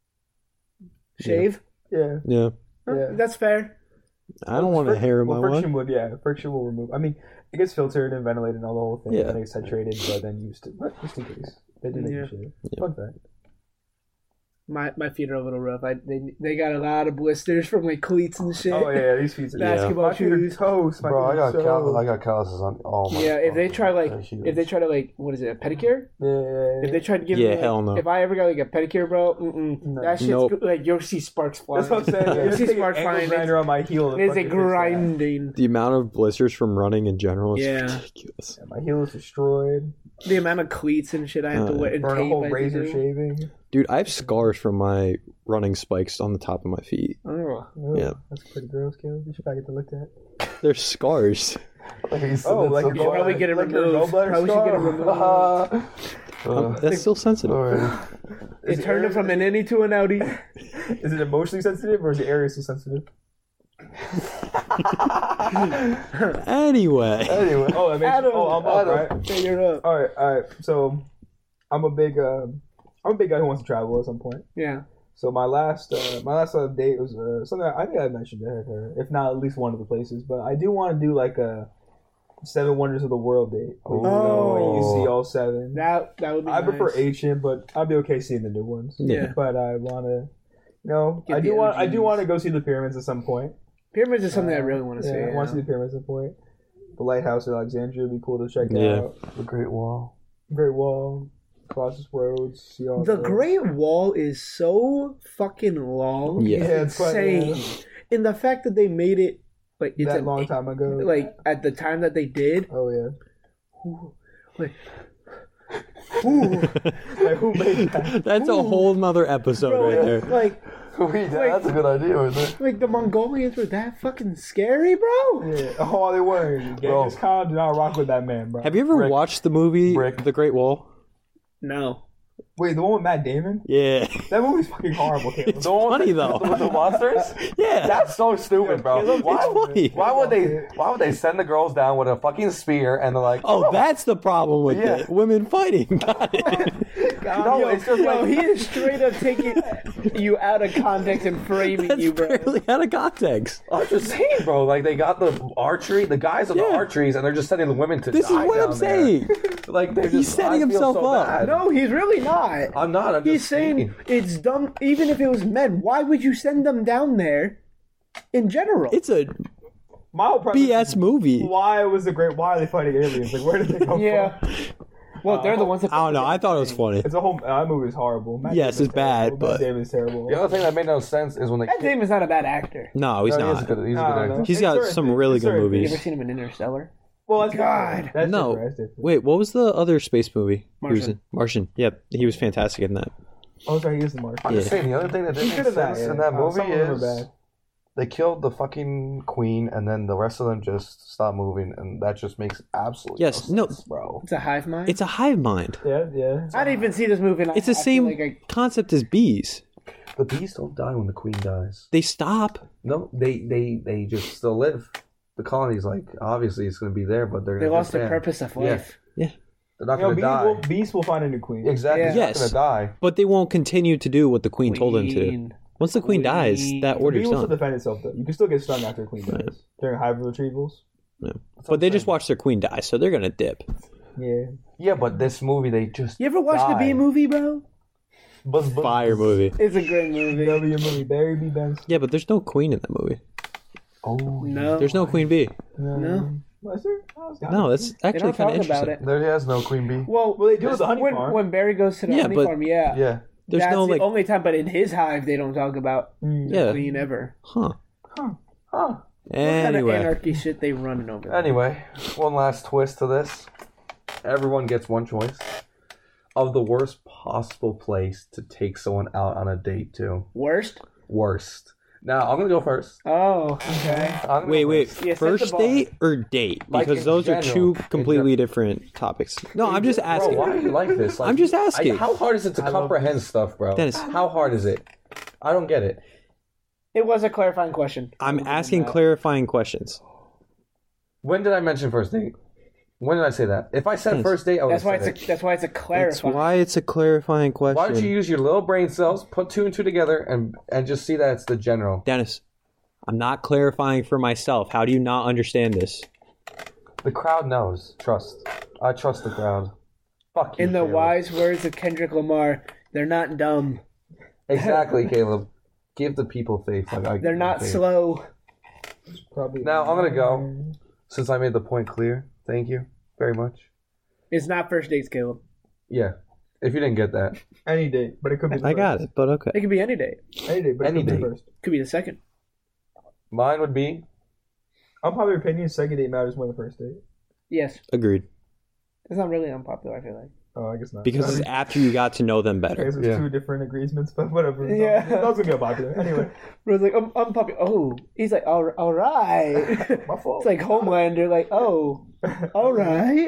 Shave. Yeah. Yeah. Yeah. That's fair. I don't want to hair in my friction wine. would, yeah, friction will remove. I mean, it gets filtered and ventilated and all the whole thing. Yeah. And it gets saturated, but then used to. But just in case, they do make Yeah. you shave. Yeah. Fun fact. My feet are a little rough. They got a lot of blisters from like cleats and shit. Oh yeah, these feet. Basketball My feet are shoes. toast. My Bro, I feet got are so... I got calluses on all my. Yeah, if they try they're like huge. if they try to like what is it, a pedicure? Yeah. If they try to give Yeah, me like, hell no. If I ever got like a pedicure, bro, No. that shit's Nope. like you'll see sparks flying. That's what I'm saying. You'll Just see take an sparks ankle flying. grinder on my heel. to It's a fucking fix that. grinding. The amount of blisters from running in general is Yeah. ridiculous. Yeah, my heel is destroyed. The amount of cleats and shit I have to wear and Burn a tape whole I have to razor do. shaving. Dude, I have scars from my running spikes on the top of my feet. Oh. Oh, Yeah. That's pretty gross, Caleb. You should probably get to look at. They're scars. Oh, like a You should probably get it like your removed. gallbladder Probably should get it scar? removed. That's still sensitive. Alright. It turned it from an innie to an outie. Is it emotionally sensitive or is the area still sensitive? Anyway. Anyway, Oh, that makes. Adam, Oh, I'm up, Adam. right? Figure it up. All right. So, I'm a big guy who wants to travel at some point. Yeah. So my last date was something I think I mentioned to her, if not at least one of the places. But I do want to do like a Seven Wonders of the World date. Where you Oh. go and you see all seven. That would be. I nice. prefer ancient, but I'd be okay seeing the new ones. Yeah. But I wanna, Get I the do want energies. to go see the pyramids at some point. Pyramids is something I really want to see. I want to see the pyramids at some point. The lighthouse in Alexandria would be cool to check Yeah. out. The Great Wall. Great Wall, Colossus Roads, see all The those. Great Wall is so fucking long. Yeah. It's Yeah, it's quite insane. long. And the fact that they made it like it's that an- long time ago. like at the time that they did. Oh yeah. Like, ooh, Like who made that? That's a whole nother episode bro, right there. like That's a good idea, isn't it? the Mongolians were that fucking scary, bro. Yeah. Oh, they were. Genghis Khan did not rock with that man, bro. Have you ever Brick. watched the movie Brick. The Great Wall? No, Wait, the one with Matt Damon? Yeah. That movie's fucking horrible, Caleb. It's funny though. With the monsters? Yeah. That's so stupid, bro. It's funny. Why would they send the girls down with a fucking spear and they're like, Oh, that's the problem with Yeah. it. Women fighting. Got it. no, it's just like he is straight up taking you out of context and framing That's you, bro. barely out of context. I'm just saying, bro. Like they got the archery, the guys are the Yeah. archeries, and they're just sending the women to This is die what down I'm there. saying. Like they're He's just setting I feel himself so up. bad. No, he's really not. I'm not. I'm He's just saying it's dumb. Even if it was men, why would you send them down there? In general, It's a My whole premise BS is movie. why was the great? Why are they fighting aliens? Like where did they come yeah. from? Well, they're the ones that. I don't know. I thought it was funny. It's a whole. That movie is horrible. Matt Yes, Damon's it's bad, terrible. but- Matt Damon's terrible. The other thing that made no sense is when they. Matt Damon's not a bad actor. No, he's No, not. he's a good I don't know. actor. He's got It's some certain- really it's good certain movies. You ever seen him in Interstellar? Well, that's God. different. That's No. different. That's different. Wait, what was the other space movie? He was Martian. in? Martian. Yep, he was fantastic in that. Oh, sorry, he is the Martian. I'm just saying the other thing that didn't make Good at sense in that movie Some of them are is bad. they killed the fucking queen, and then the rest of them just stopped moving, and that just makes absolutely Yes, no no. sense, bro. It's a hive mind. It's a hive mind. Yeah, yeah. I didn't even see this movie. And It's the I feel same like concept as bees. The bees don't die when the queen dies. They stop. No, they just still live. The colony's like obviously it's going to be there, but they're they gonna lost the disband. purpose of life. Yeah. They're not You know, going to die. bees will find a new queen. Exactly, Yeah. they're Yes. not going to die. But they won't continue to do what the queen told them to. Queen. Once the queen dies, that The bee order's will still done. defend itself though. You can still get stung after a queen dies during hive retrievals. But they just watch their queen die, so they're gonna dip. Yeah. Yeah, but this movie they just You ever watched the die. Bee Movie, bro? Buzz, buzz, Fire movie. It's a great movie. W movie Barry B. Benson. Yeah, but there's no queen in that movie. Oh, No, There's no queen bee. No. Was there? Oh, it's got No, it. that's they actually don't kind talk of about interesting. it. there has no queen bee. Well, Well, they do with the honey when, farm. when Barry goes to the Yeah, honey but- farm, yeah. Yeah, There's That's no the like, only time, but in his hive, they don't talk about yeah, queen ever. huh? huh? What kind of Anyway, anarchy shit they running over there? Anyway, one last twist to this. Everyone gets one choice of the worst possible place to take someone out on a date to. Worst? Worst. Now I'm gonna go first. Oh, okay. I'm gonna wait, go wait. first. Yeah, set the First bar. date or date? Like, Because in those are general. two completely different topics. No, I'm just Bro, asking. why are you like this? Like, I'm just asking. how hard is it to love comprehend stuff, bro? Dennis. How hard is it? I don't get it. It was a clarifying question. I'm asking clarifying questions. When did I mention first date? When did I say that? If I said Yes. first date, I would That's have why said it's it. that's why it's a That's clarifying. why it's a clarifying question. Why don't you use your little brain cells, put two and two together, and just see that it's the general? Dennis, I'm not clarifying for myself. How do you not understand this? The crowd knows. Trust. I trust the crowd. Fuck you, In the Caleb. wise words of Kendrick Lamar, they're not dumb. Exactly, Caleb. Give the people faith. Like I They're give not faith. slow. Probably. Now I'm gonna go. Since I made the point clear, thank you very much. It's not first dates, Caleb. Yeah. If you didn't get that, Any date, but it could be. The I first. got it, but okay. It could be any date. Any date, but Any it could be date. the first. Could be the second. mine would be Unpopular opinion: second date matters more than first date. Yes. Agreed. It's not really unpopular, I feel like. Oh, I guess not. Because it's after you got to know them I better. guess it's Yeah. two different agreements, but whatever. Yeah. That's gonna be unpopular. Anyway, Bro's like, I'm unpopular. Oh. He's like, all right. my fault. It's like Homelander, like, oh, all right.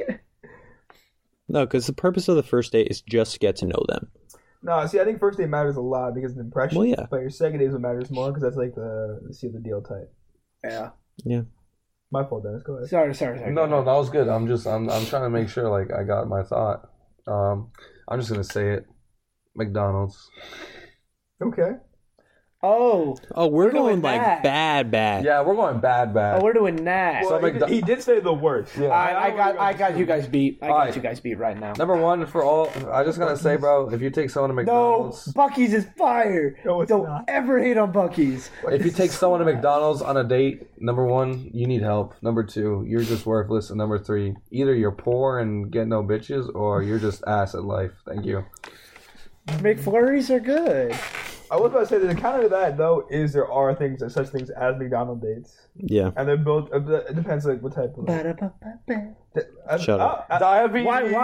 No, because the purpose of the first date is just to get to know them. No, see, I think first date matters a lot because of the impression. Well, yeah. But your second date is what matters more because that's like the seal the deal type. Yeah. Yeah. My fault, Dennis. Go ahead. Sorry. no, that was good. I'm trying to make sure like I got my thought. I'm just gonna say it. McDonald's. Okay. Oh, we're doing going like that. bad. Yeah, we're going bad. Oh, we're doing that. So He did say the worst. Yeah. I got you guys beat. I got Alright. you guys beat right now. Number one for all, I just gotta say, bro, if you take someone to No, McDonald's, Bucky's is fire. No, it's Don't not. ever hate on Bucky's. if you take someone to McDonald's on a date, number one, you need help. Number two, you're just worthless. And number three, either you're poor and get no bitches, or you're just ass at life. Thank you. McFlurries are good. I was about to say that the counter to that though is there are such things as McDonald's dates, Yeah. and they're built. It depends like what type of. Ba-da-ba-ba-ba. Shut up. Diabetes.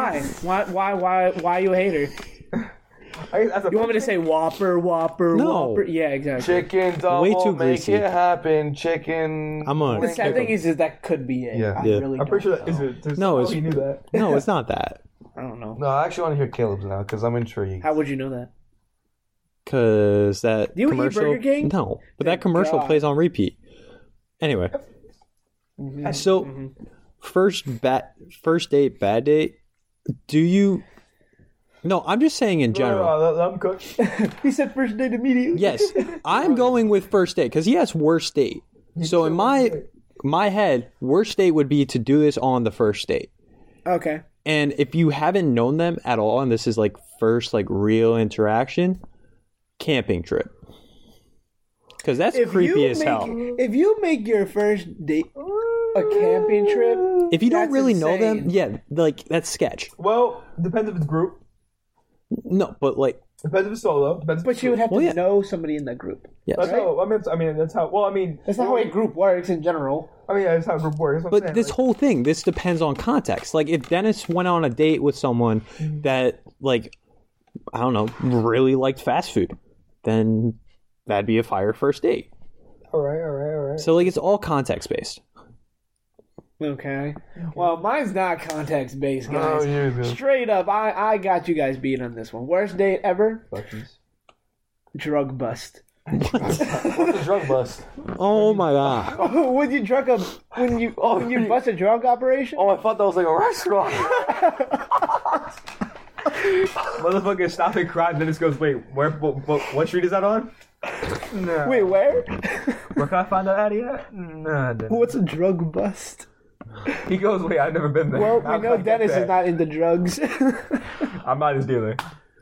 Why you a hater? I guess You want me to say Whopper? No. Whopper? Yeah, exactly. Chicken double, Way too make greasy. it happen. Chicken. I'm on. The sad thing is that could be it. Yeah. I Yeah. really I'm pretty sure don't that is know. it. There's, No, oh, it's- you knew that. No, it's not that. I don't know. No, I actually want to hear Caleb's now because I'm intrigued. How would you know that? Cause that Do you eat commercial. Burger King? No, but Thank that commercial God. plays on repeat. Anyway, so first date, bad date. Do you? No, I'm just saying in general. I'm cook. He said first date immediately. Yes, I'm going with first date because he has worst date. So in my head, worst date would be to do this on the first date. Okay. And if you haven't known them at all, and this is like first like real interaction, camping trip. Because that's creepy as hell. If you make your first date a camping trip, If you don't that's really know them, insane. yeah, like that's sketch. Well, depends if it's group. No, but like, Depends if it's solo. Depends. If but it's you would group. have to Well, yeah. know somebody in that group. yes. That's right? how. I mean, that's how. Well, I mean, That's not how a group works in general. I mean, that's how group works. That's what I'm But saying, this like, whole thing, this depends on context. Like, if Dennis went on a date with someone that, like, I don't know, really liked fast food, then that'd be a fire first date. all right. So, like, it's all context based. Okay. Well, mine's not context based, guys. Oh, you're good. Straight up, I got you guys beat on this one. Worst date ever? Questions. Drug bust. What's a drug bust? Oh my god. when you bust a drug operation? Oh, I thought that was like a restaurant. Motherfucker, stop and cry. Then it goes, wait, what street is that on? No. Wait, where? Where can I find that out yet? Nah. What's a drug bust? He goes, wait, I've never been there. Well, How we can know I get Dennis that? is not into drugs. I'm not his dealer.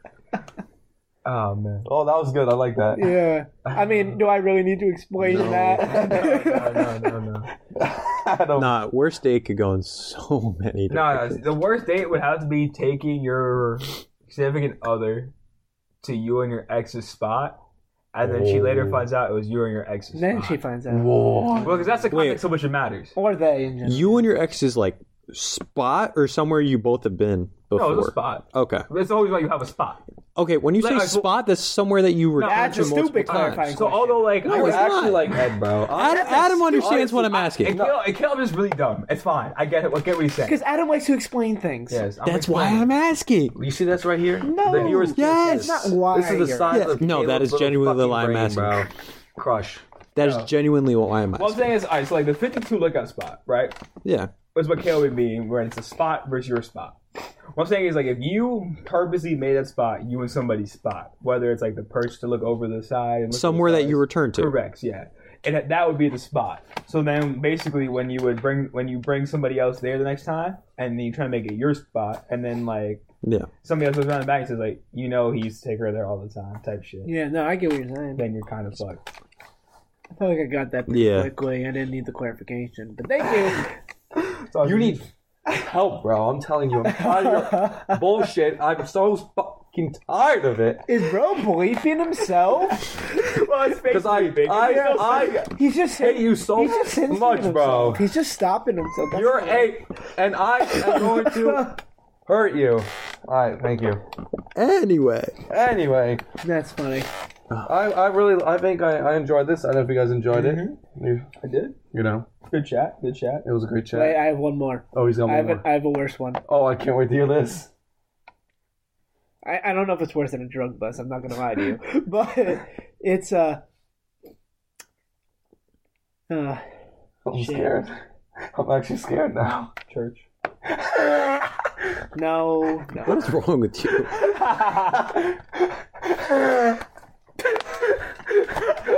Oh man. Oh, that was good. I like that. Yeah. I mean, do I really need to explain that? No. I don't. Nah, worst date could go in so many different No, things. the worst date would have to be taking your significant other to you and your ex's spot, and then she later finds out it was you and your ex's Then spot. she finds out. Whoa. Well, because that's the Wait. context of which it matters. Or they in general. You and your ex is like spot or somewhere you both have been before? No, it's a spot. Okay. It's always like you have a spot. Okay, when you say Like, spot, that's somewhere that you return That's to a multiple stupid times. clarifying So although like No, I it's actually not. like Ed, bro. Adam understands what I'm asking. And Caleb is really dumb. It's fine. I get it. I get what he's saying. Because Adam likes to explain things. Yes, I'm That's why explaining. I'm asking. You see this right here? No. The viewers can't Yes. see Not this. why This is the you're- size Yeah. of No, that Caleb's is little genuinely the fucking lie I'm brain, asking. bro. Crush. That is genuinely why I'm What I'm asking. saying is, alright, so like the 52 lookout spot, right? Yeah. Was what Caleb would mean when it's a spot versus your spot. What I'm saying is, like, if you purposely made that spot, you and somebody's spot, whether it's like the perch to look over the side, and look to the Somewhere that sides. you return to. Correct, yeah, and that would be the spot. So then, basically, when you bring somebody else there the next time, and then you try to make it your spot, and then like Yeah. somebody else goes around the back and says like, you know, he used to take her there all the time, type shit. Yeah, no, I get what you're saying. Then you're kind of fucked. I feel like I got that pretty Yeah. quickly. I didn't need the clarification. But thank you. So You need help, bro. I'm telling you. I'm tired of your bullshit. I'm so fucking tired of it. Is bro bleeping himself? well, it's Because I He's just hate you so he's just censoring much, bro. himself. He's just stopping himself. That's You're fine. a, and I am going to hurt you. All right, thank you. Anyway. Anyway, That's funny. I think I enjoyed this. I don't know if you guys enjoyed it. I did. You know, Good chat. it was a great chat. Wait, I have one more. Oh, he's got I one have, more. I have a worse one. Oh, I can't wait to hear this. I don't know if it's worse than a drug bust. I'm not gonna lie to you, but it's I'm Shit. scared. I'm actually scared now. Church. no. What is wrong with you?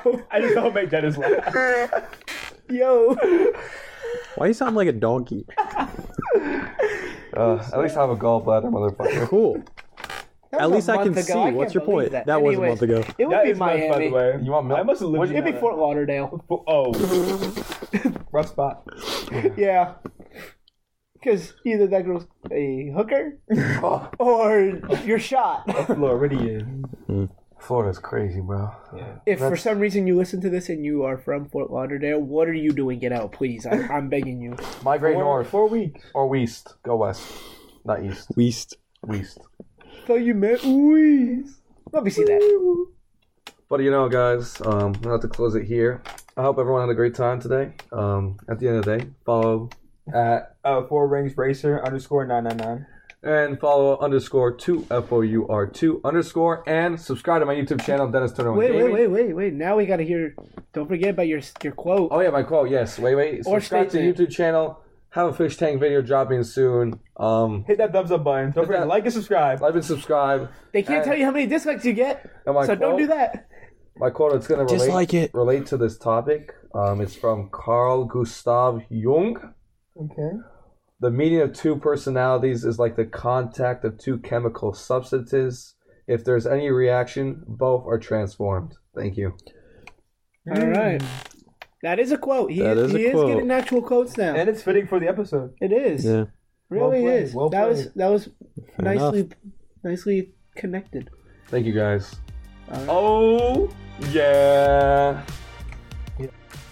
I just don't make Dennis laugh. Yo. Why you sound like a donkey? At least I have a gallbladder, motherfucker. Cool. That At was least a I can month see. ago. I What's can't your point? believe That was a Anyways, month ago. It would That be is Miami. By the Miami. way. You want milk? I must have lived. It'd be Fort Lauderdale. Oh, rough spot. Yeah. Because either that girl's a hooker or you're shot. Floridian. Florida's crazy, bro. Yeah. If for some reason you listen to this and you are from Fort Lauderdale, what are you doing? Get out, please. I'm begging you. Migrate north 4 weeks. or west. Go west, not east. Weast. West. So you meant Louise. Let me see that. But you know, guys, we'll have to close it here. I hope everyone had a great time today. At the end of the day, follow at 4 rings racer _999. and follow _2 FOUR2 _ and subscribe to my YouTube channel, Dennis Turner. Wait. Now we gotta hear. Don't forget about your quote. Oh yeah, my quote. Yes. Wait. Or Subscribe to the statement. YouTube channel. Have a fish tank video dropping soon. Hit that thumbs up button. Don't forget that- to like and subscribe. Like and subscribe. They can't tell you how many dislikes you get, And my so don't quote- do that. My quote. It's gonna Dislike it. relate to this topic. It's from Carl Gustav Jung. Okay. The meaning of two personalities is like the contact of two chemical substances. If there's any reaction, both are transformed. Thank you. All right. That is a quote. He That is a is quote. getting actual quotes now. And it's fitting for the episode. It is. Yeah. Really Well played, is. well that played. was Fair nicely connected. Thank you, guys. All right. Oh, yeah.